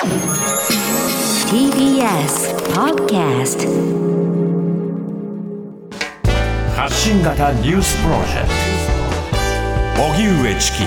TBS Podcast 発信型ニュースプロジェクト荻上チキ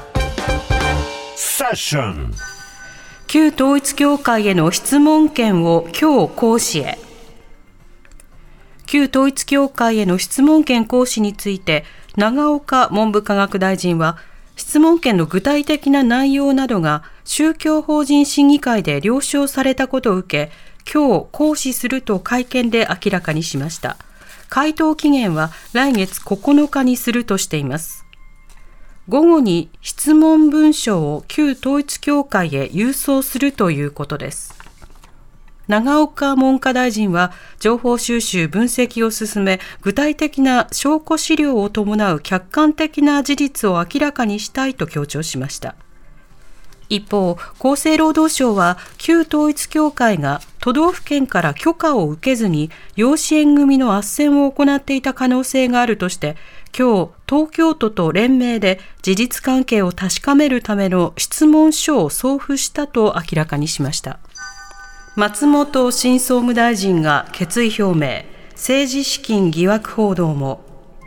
セッション。 旧統一教会への質問権を今日行使へ。旧統一教会への質問権行使について、永岡文部科学大臣は、質問権の具体的な内容などが宗教法人審議会で了承されたことを受け、今日行使すると会見で明らかにしました。回答期限は来月9日にするとしています。午後に質問文書を旧統一教会へ郵送するということです。永岡文科大臣は情報収集分析を進め、具体的な証拠資料を伴う客観的な事実を明らかにしたいと強調しました。一方、厚生労働省は旧統一教会が都道府県から許可を受けずに養子縁組の斡旋を行っていた可能性があるとして、今日東京都と連名で事実関係を確かめるための質問書を送付したと明らかにしました。松本新総務大臣が決意表明、政治資金疑惑報道も。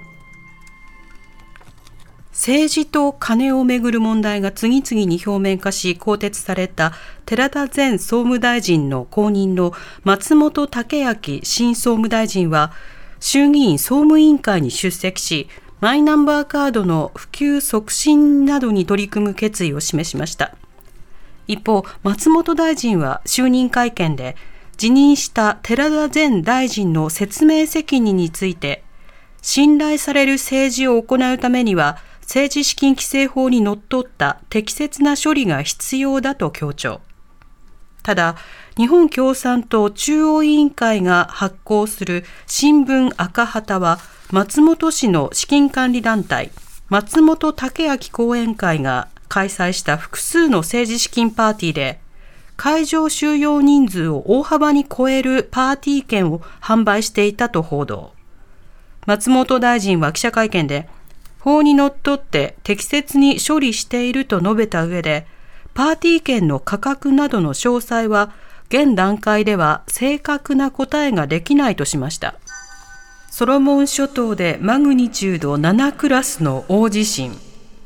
政治と金をめぐる問題が次々に表面化し更迭された寺田前総務大臣の後任の松本剛明新総務大臣は衆議院総務委員会に出席し、マイナンバーカードの普及促進などに取り組む決意を示しました。一方、松本大臣は就任会見で辞任した寺田前大臣の説明責任について、信頼される政治を行うためには政治資金規正法にのっとった適切な処理が必要だと強調。ただ、日本共産党中央委員会が発行する新聞赤旗は、松本氏の資金管理団体、松本剛明後援会が開催した複数の政治資金パーティーで、会場収容人数を大幅に超えるパーティー券を販売していたと報道。松本大臣は記者会見で、法にのっとって適切に処理していると述べた上で、パーティー券の価格などの詳細は現段階では正確な答えができないとしました。ソロモン諸島でマグニチュード7クラスの大地震。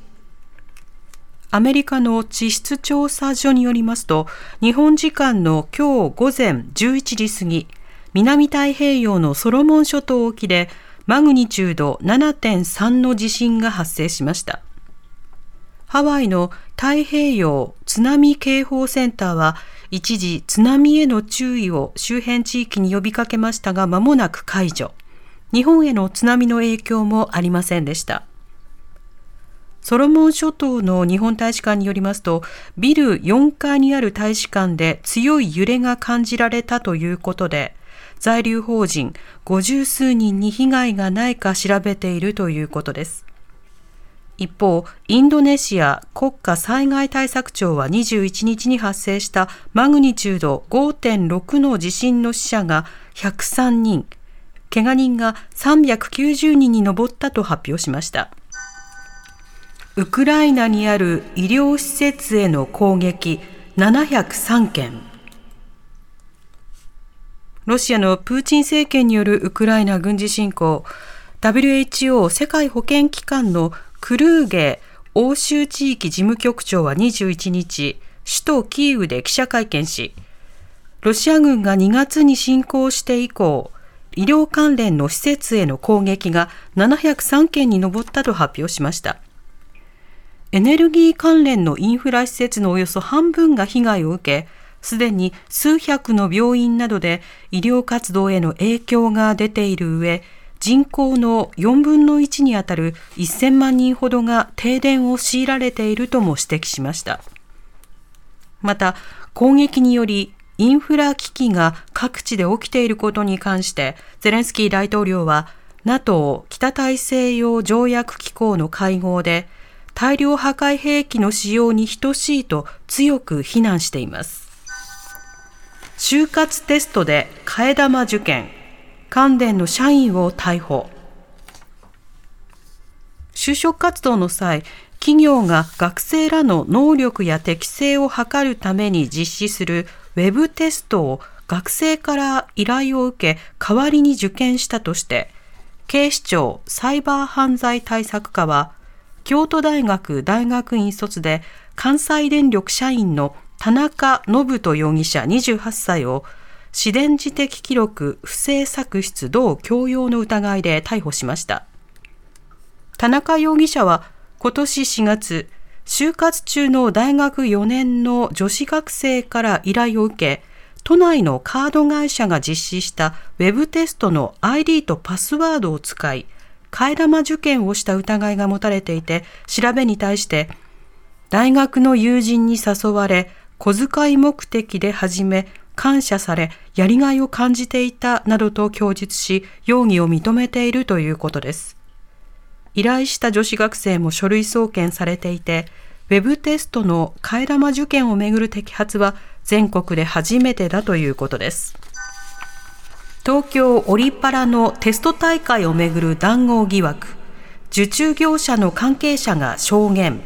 アメリカの地質調査所によりますと、日本時間の今日午前11時過ぎ、南太平洋のソロモン諸島沖でマグニチュード 7.3 の地震が発生しました。ハワイの太平洋津波警報センターは一時津波への注意を周辺地域に呼びかけましたが、間もなく解除。日本への津波の影響もありませんでした。ソロモン諸島の日本大使館によりますと、ビル4階にある大使館で強い揺れが感じられたということで、在留邦人50数人に被害がないか調べているということです。一方、インドネシア国家災害対策庁は21日に発生したマグニチュード 5.6 の地震の死者が103人、怪我人が390人に上ったと発表しました。ウクライナにある医療施設への攻撃703件。ロシアのプーチン政権によるウクライナ軍事侵攻、WHO 世界保健機関のクルーゲ欧州地域事務局長は21日、首都キーウで記者会見し、ロシア軍が2月に侵攻して以降、医療関連の施設への攻撃が703件に上ったと発表しました。エネルギー関連のインフラ施設のおよそ半分が被害を受け、すでに数百の病院などで医療活動への影響が出ている上、人口の4分の1にあたる1000万人ほどが停電を強いられているとも指摘しました。また、攻撃によりインフラ危機が各地で起きていることに関して、ゼレンスキー大統領は NATO 北大西洋条約機構の会合で、大量破壊兵器の使用に等しいと強く非難しています。就活テストで替え玉受験、関電の社員を逮捕。就職活動の際、 企業が学生らの能力や適性を測るために実施するウェブテストを学生から依頼を受け代わりに受験したとして、警視庁サイバー犯罪対策課は京都大学大学院卒で関西電力社員の田中信人容疑者28歳を私電磁的記録不正作出同強要の疑いで逮捕しました。田中容疑者は今年4月、就活中の大学4年の女子学生から依頼を受け、都内のカード会社が実施したウェブテストの ID とパスワードを使い、替え玉受験をした疑いが持たれていて、調べに対して、大学の友人に誘われ、小遣い目的で始め、感謝され、やりがいを感じていたなどと供述し、容疑を認めているということです。依頼した女子学生も書類送検されていて、ウェブテストの替え玉受験をめぐる摘発は全国で初めてだということです。東京オリパラのテスト大会をめぐる談合疑惑、受注業者の関係者が証言。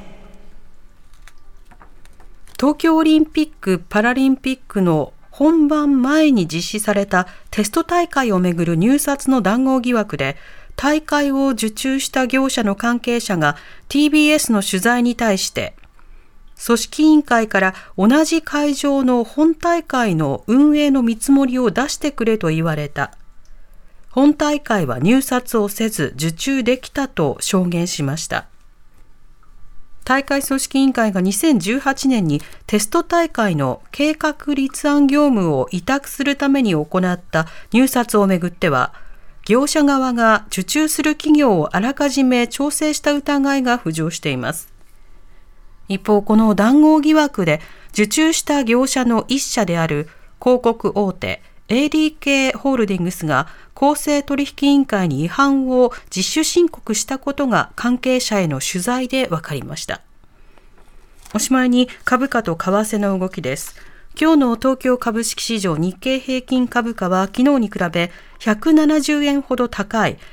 東京オリンピック・パラリンピックの本番前に実施されたテスト大会をめぐる入札の談合疑惑で、大会を受注した業者の関係者が TBS の取材に対して、組織委員会から同じ会場の本大会の運営の見積もりを出してくれと言われた。本大会は入札をせず受注できたと証言しました。大会組織委員会が2018年にテスト大会の計画立案業務を委託するために行った入札をめぐっては、業者側が受注する企業をあらかじめ調整した疑いが浮上しています。一方、この談合疑惑で受注した業者の一社である広告大手 ADK ホールディングスが公正取引委員会に違反を自主申告したことが関係者への取材で分かりました。おしまいに株価と為替の動きです。今日の東京株式市場日経平均株価は昨日に比べ170円ほど高い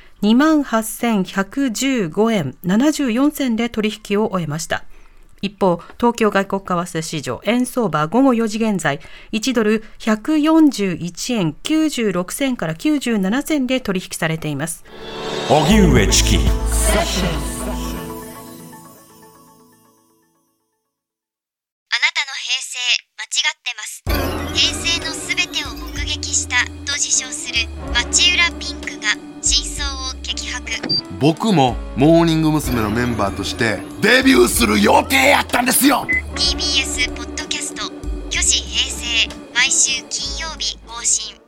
28,115 円74銭で取引を終えました。一方、東京外国為替市場円相場午後4時現在1ドル141円96銭から97銭で取引されています。 荻上チキ平成のすべてを目撃したと自称する町浦ピンクが真相を激白。 僕もモーニング娘。のメンバーとしてデビューする予定やったんですよ。 TBS ポッドキャスト「巨子平成」毎週金曜日更新。